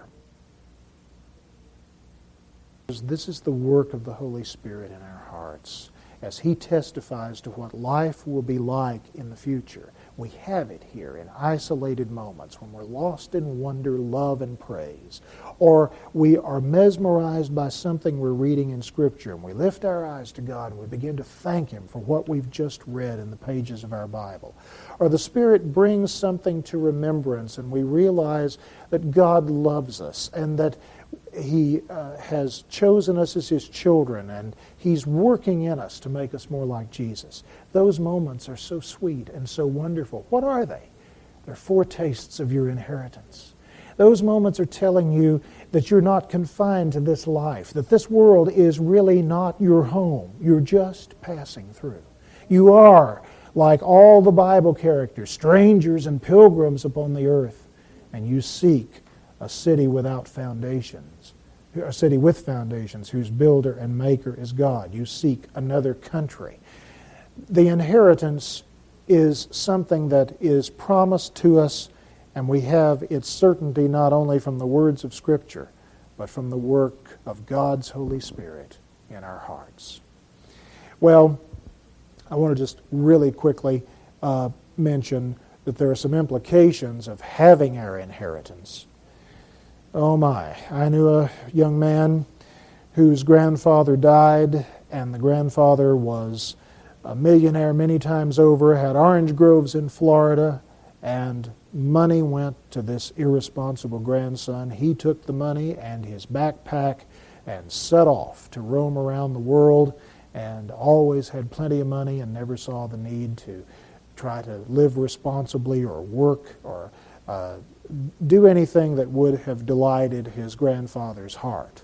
This is the work of the Holy Spirit in our hearts as He testifies to what life will be like in the future. We have it here in isolated moments when we're lost in wonder, love, and praise. Or we are mesmerized by something we're reading in Scripture, and we lift our eyes to God and we begin to thank Him for what we've just read in the pages of our Bible. Or the Spirit brings something to remembrance and we realize that God loves us and that He uh, has chosen us as His children, and He's working in us to make us more like Jesus. Those moments are so sweet and so wonderful. What are they? They're foretastes of your inheritance. Those moments are telling you that you're not confined to this life, that this world is really not your home. You're just passing through. You are, like all the Bible characters, strangers and pilgrims upon the earth, and you seek a city without foundations, a city with foundations, whose builder and maker is God. You seek another country. The inheritance is something that is promised to us, and we have its certainty not only from the words of Scripture, but from the work of God's Holy Spirit in our hearts. Well, I want to just really quickly uh, mention that there are some implications of having our inheritance. Oh my, I knew a young man whose grandfather died, and the grandfather was a millionaire many times over, had orange groves in Florida, and money went to this irresponsible grandson. He took the money and his backpack and set off to roam around the world, and always had plenty of money and never saw the need to try to live responsibly or work or uh, do anything that would have delighted his grandfather's heart.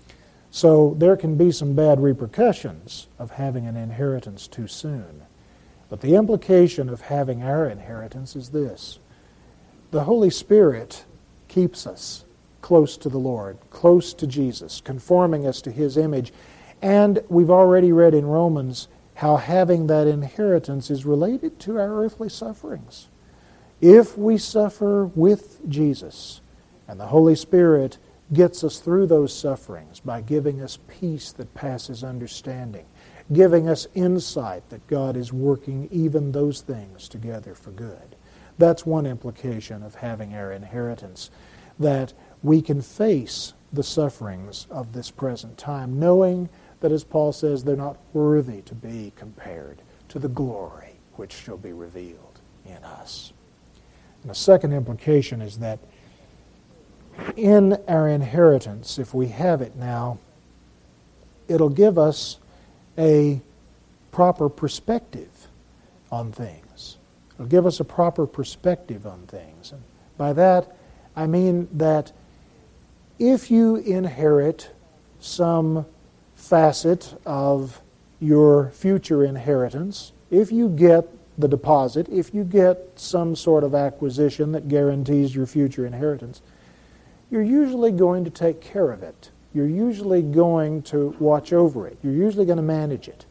So there can be some bad repercussions of having an inheritance too soon. But the implication of having our inheritance is this: the Holy Spirit keeps us close to the Lord, close to Jesus, conforming us to His image. And we've already read in Romans how having that inheritance is related to our earthly sufferings. If we suffer with Jesus, and the Holy Spirit gets us through those sufferings by giving us peace that passes understanding, giving us insight that God is working even those things together for good. That's one implication of having our inheritance, that we can face the sufferings of this present time, knowing that, as Paul says, they're not worthy to be compared to the glory which shall be revealed in us. And the second implication is that in our inheritance, if we have it now, it'll give us a proper perspective on things. It'll give us a proper perspective on things. And by that, I mean that if you inherit some facet of your future inheritance, if you get the deposit, if you get some sort of acquisition that guarantees your future inheritance, you're usually going to take care of it. You're usually going to watch over it. You're usually going to manage it.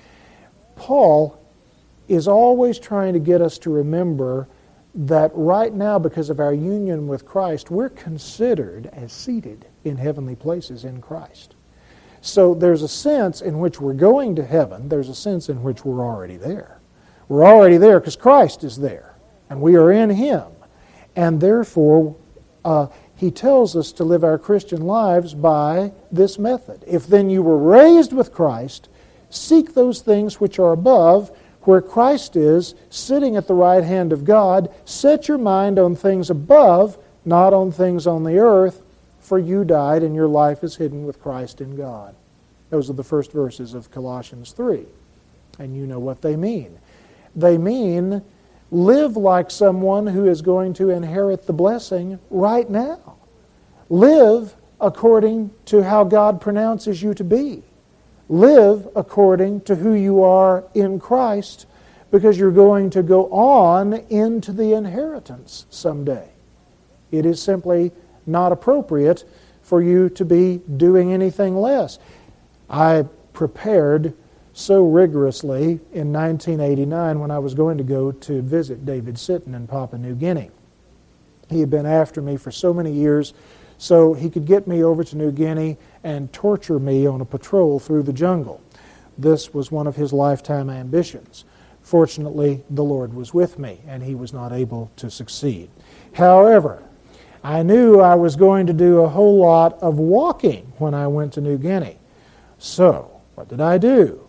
Paul is always trying to get us to remember that right now, because of our union with Christ, we're considered as seated in heavenly places in Christ. So there's a sense in which we're going to heaven. There's a sense in which we're already there. We're already there because Christ is there, and we are in Him. And therefore, uh, He tells us to live our Christian lives by this method. If then you were raised with Christ, seek those things which are above, where Christ is, sitting at the right hand of God. Set your mind on things above, not on things on the earth, for you died and your life is hidden with Christ in God. Those are the first verses of Colossians three. And you know what they mean. They mean live like someone who is going to inherit the blessing right now. Live according to how God pronounces you to be. Live according to who you are in Christ, because you're going to go on into the inheritance someday. It is simply not appropriate for you to be doing anything less. I prepared so rigorously in nineteen eighty-nine when I was going to go to visit David Sitton in Papua New Guinea. He had been after me for so many years, so he could get me over to New Guinea and torture me on a patrol through the jungle. This was one of his lifetime ambitions. Fortunately, the Lord was with me, and he was not able to succeed. However, I knew I was going to do a whole lot of walking when I went to New Guinea. So, what did I do?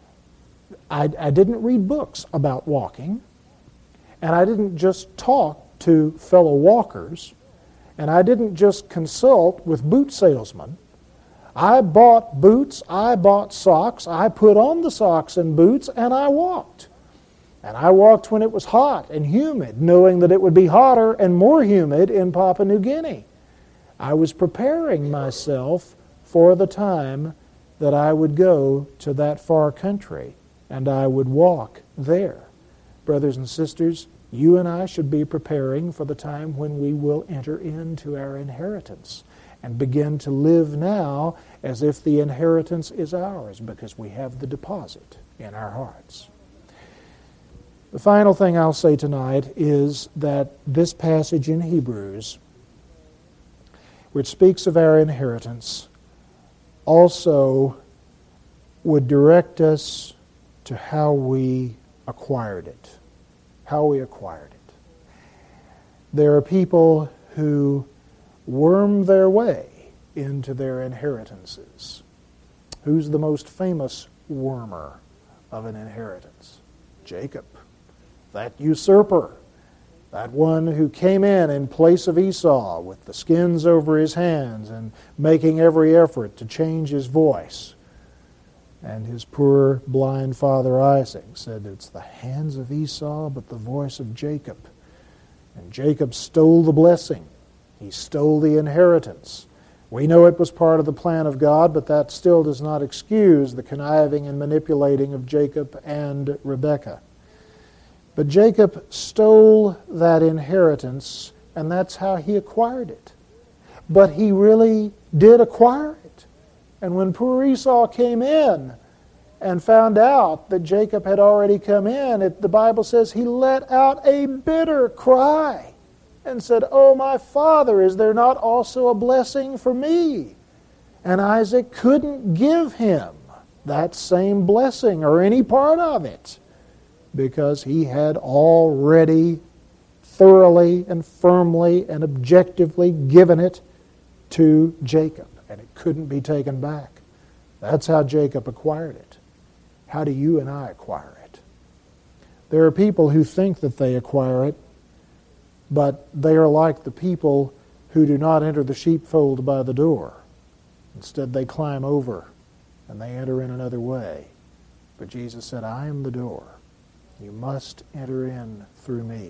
I, I didn't read books about walking, and I didn't just talk to fellow walkers, and I didn't just consult with boot salesmen. I bought boots, I bought socks, I put on the socks and boots, and I walked. And I walked when it was hot and humid, knowing that it would be hotter and more humid in Papua New Guinea. I was preparing myself for the time that I would go to that far country, and I would walk there. Brothers and sisters, you and I should be preparing for the time when we will enter into our inheritance and begin to live now as if the inheritance is ours, because we have the deposit in our hearts. The final thing I'll say tonight is that this passage in Hebrews, which speaks of our inheritance, also would direct us to how we acquired it. How we acquired it. There are people who worm their way into their inheritances. Who's the most famous wormer of an inheritance? Jacob. That usurper. That one who came in in place of Esau with the skins over his hands and making every effort to change his voice. And his poor blind father Isaac said, it's the hands of Esau, but the voice of Jacob. And Jacob stole the blessing. He stole the inheritance. We know it was part of the plan of God, but that still does not excuse the conniving and manipulating of Jacob and Rebekah. But Jacob stole that inheritance, and that's how he acquired it. But he really did acquire it. And when poor Esau came in and found out that Jacob had already come in, it, the Bible says he let out a bitter cry and said, "Oh, my father, is there not also a blessing for me?" And Isaac couldn't give him that same blessing or any part of it, because he had already thoroughly and firmly and objectively given it to Jacob, and it couldn't be taken back. That's how Jacob acquired it. How do you and I acquire it? There are people who think that they acquire it, but they are like the people who do not enter the sheepfold by the door. Instead, they climb over and they enter in another way. But Jesus said, "I am the door. You must enter in through me."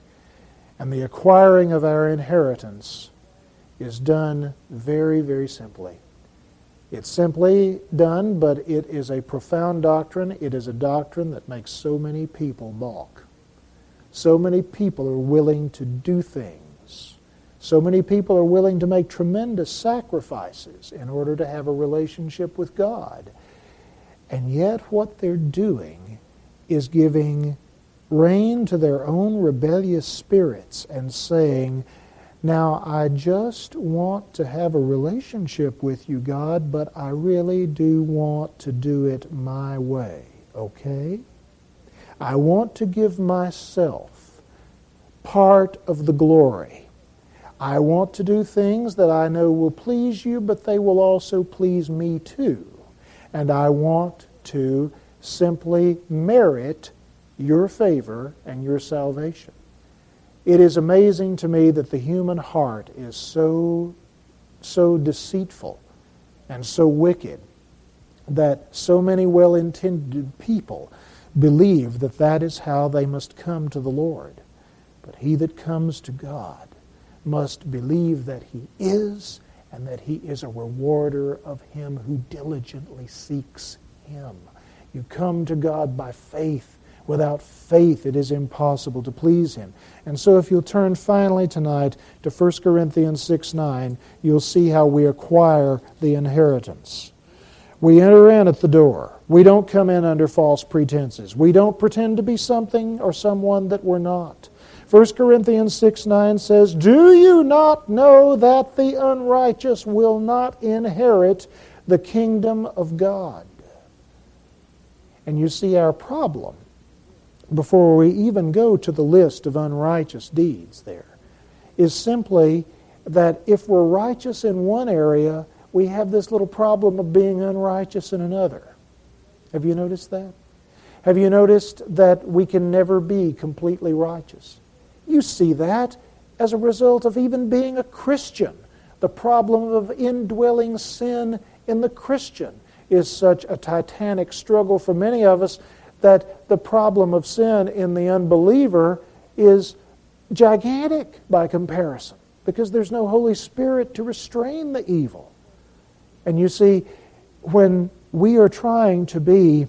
And the acquiring of our inheritance is done very, very simply. It's simply done, but it is a profound doctrine. It is a doctrine that makes so many people balk. So many people are willing to do things. So many people are willing to make tremendous sacrifices in order to have a relationship with God. And yet what they're doing is giving rein to their own rebellious spirits and saying, now I just want to have a relationship with you, God, but I really do want to do it my way, okay? I want to give myself part of the glory. I want to do things that I know will please you, but they will also please me too. And I want to simply merit your favor and your salvation. It is amazing to me that the human heart is so, so deceitful and so wicked that so many well-intended people believe that that is how they must come to the Lord. But he that comes to God must believe that he is, and that he is a rewarder of him who diligently seeks him. You come to God by faith. Without faith, it is impossible to please him. And so if you'll turn finally tonight to First Corinthians six nine, you'll see how we acquire the inheritance. We enter in at the door. We don't come in under false pretenses. We don't pretend to be something or someone that we're not. First Corinthians six nine says, do you not know that the unrighteous will not inherit the kingdom of God? And you see our problem before we even go to the list of unrighteous deeds there is simply that if we're righteous in one area, we have this little problem of being unrighteous in another. Have you noticed that? Have you noticed that we can never be completely righteous? You see that as a result of even being a Christian. The problem of indwelling sin in the Christian is such a titanic struggle for many of us that the problem of sin in the unbeliever is gigantic by comparison, because there's no Holy Spirit to restrain the evil. And you see, when we are trying to be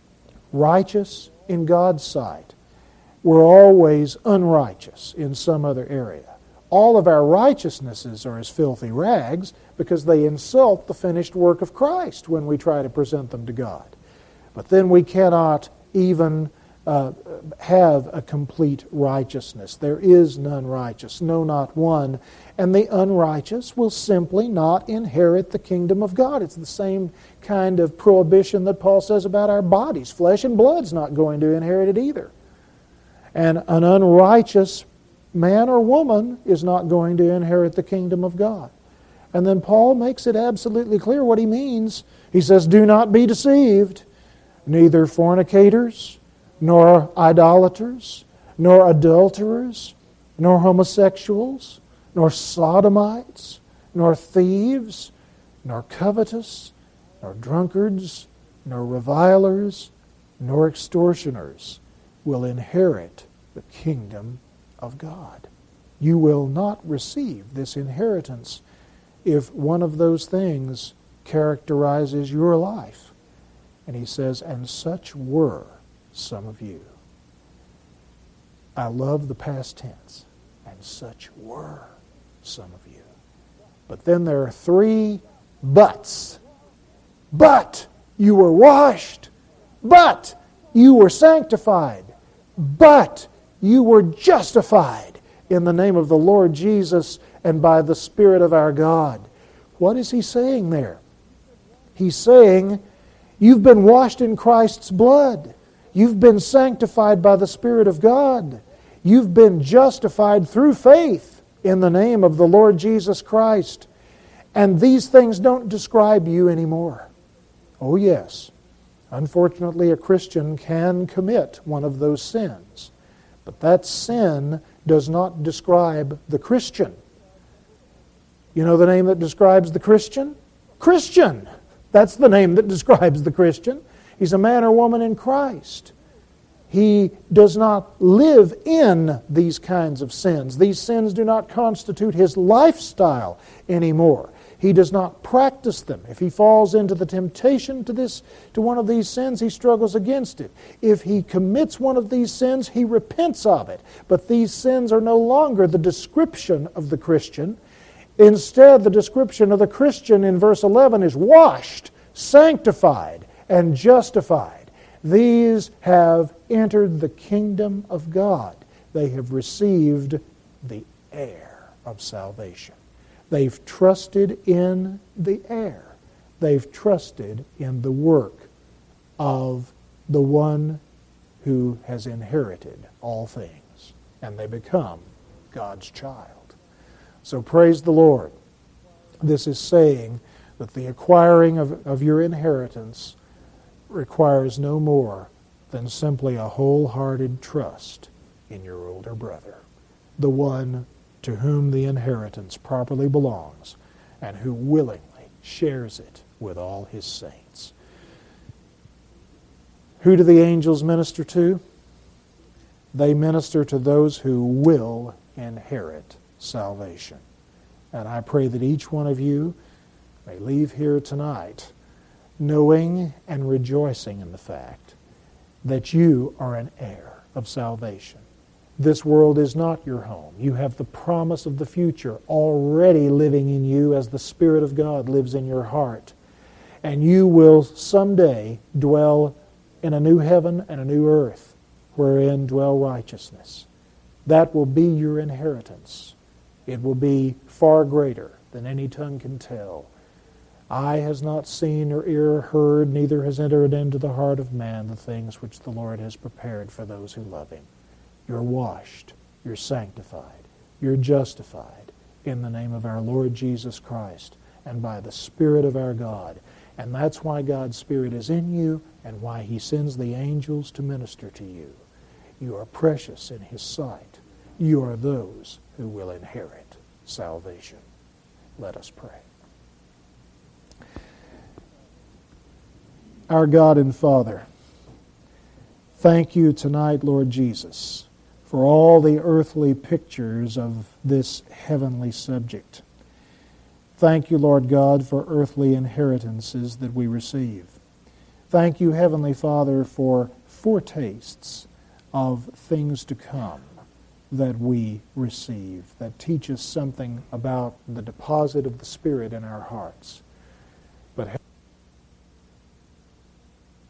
righteous in God's sight, we're always unrighteous in some other area. All of our righteousnesses are as filthy rags because they insult the finished work of Christ when we try to present them to God. But then we cannot even uh, have a complete righteousness. There is none righteous, no, not one. And the unrighteous will simply not inherit the kingdom of God. It's the same kind of prohibition that Paul says about our bodies. Flesh and blood's not going to inherit it either. And an unrighteous man or woman is not going to inherit the kingdom of God. And then Paul makes it absolutely clear what he means. He says, do not be deceived. Neither fornicators, nor idolaters, nor adulterers, nor homosexuals, nor sodomites, nor thieves, nor covetous, nor drunkards, nor revilers, nor extortioners will inherit the kingdom of God. You will not receive this inheritance if one of those things characterizes your life. And he says, and such were some of you. I love the past tense. And such were some of you. But then there are three buts. But you were washed. But you were sanctified. But you were justified in the name of the Lord Jesus and by the Spirit of our God. What is he saying there? He's saying, you've been washed in Christ's blood. You've been sanctified by the Spirit of God. You've been justified through faith in the name of the Lord Jesus Christ. And these things don't describe you anymore. Oh yes, unfortunately a Christian can commit one of those sins. But that sin does not describe the Christian. You know the name that describes the Christian? Christian. That's the name that describes the Christian. He's a man or woman in Christ. He does not live in these kinds of sins. These sins do not constitute his lifestyle anymore. He does not practice them. If he falls into the temptation to this, to one of these sins, he struggles against it. If he commits one of these sins, he repents of it. But these sins are no longer the description of the Christian. Instead, the description of the Christian in verse eleven is washed, sanctified, and justified. These have entered the kingdom of God. They have received the heir of salvation. They've trusted in the heir. They've trusted in the work of the one who has inherited all things, and they become God's child. So praise the Lord. This is saying that the acquiring of, of your inheritance requires no more than simply a wholehearted trust in your older brother, the one to whom the inheritance properly belongs and who willingly shares it with all his saints. Who do the angels minister to? They minister to those who will inherit salvation. And I pray that each one of you may leave here tonight knowing and rejoicing in the fact that you are an heir of salvation. This world is not your home. You have the promise of the future already living in you as the Spirit of God lives in your heart. And you will someday dwell in a new heaven and a new earth wherein dwell righteousness. That will be your inheritance. It will be far greater than any tongue can tell. Eye has not seen nor ear heard, neither has entered into the heart of man the things which the Lord has prepared for those who love Him. You're washed, you're sanctified, you're justified in the name of our Lord Jesus Christ and by the Spirit of our God. And that's why God's Spirit is in you and why He sends the angels to minister to you. You are precious in His sight. You are those who will inherit salvation. Let us pray. Our God and Father, thank you tonight, Lord Jesus, for all the earthly pictures of this heavenly subject. Thank you, Lord God, for earthly inheritances that we receive. Thank you, Heavenly Father, for foretastes of things to come that we receive, that teach us something about the deposit of the Spirit in our hearts.